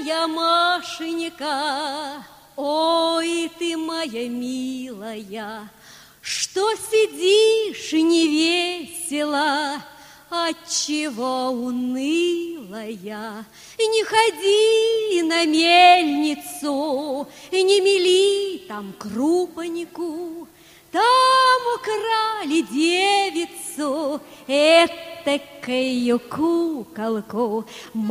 моя Машенька, ой, ты моя милая, что сидишь невесело, отчего унылая? Не ходи на мельницу, не мели там крупанику. Там украли девицу, этакую куколку.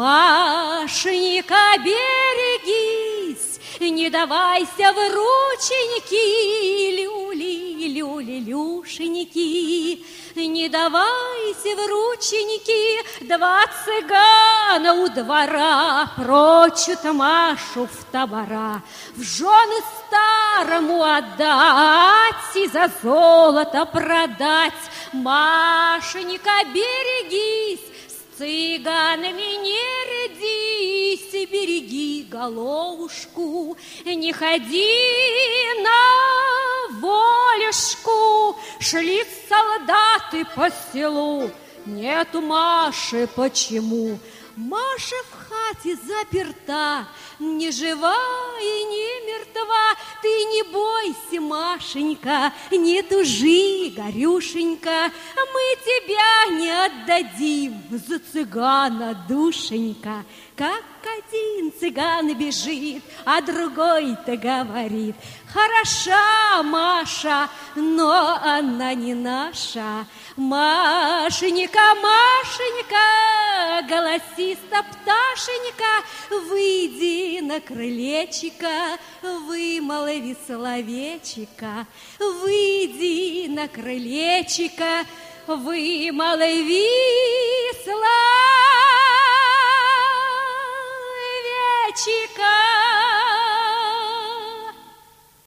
Машенька, берегись, не давайся в рученьки, люли, люли, люшеньки. Не давайся в рученьки, два цыгана у двора прочут Машу в табора. В жены старому отдать и за золото продать. Машенька, берегись, с цыганами не рядись, береги головушку, не ходи на волюшку. Шли солдаты по селу, нету Маши, почему? Маша в хате заперта, ни жива и ни мертва. Ты не бойся, Машенька, не тужи, горюшенька, мы тебя не отдадим за цыгана, душенька. Как один цыган бежит, а другой-то говорит: хороша Маша, но она не наша. Машенька, Машенька, голосиста пташенька, выйди на крылечко, вымолви словечко. Выйди на крылечко, вымолви словечко.